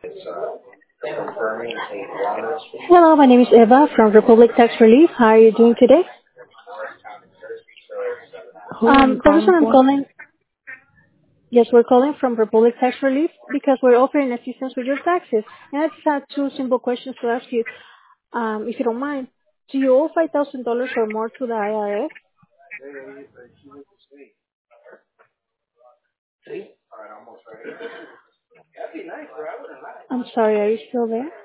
Hello, my name is Eva from Republic Tax Relief. How are you doing today? Who are you The reason calling I'm for? calling, yes, we're calling from Republic Tax Relief because we're offering assistance with your taxes. And I just have two simple questions to ask you, if you don't mind. Do you owe $5,000 or more to the IRS? I'm sorry, are you still there?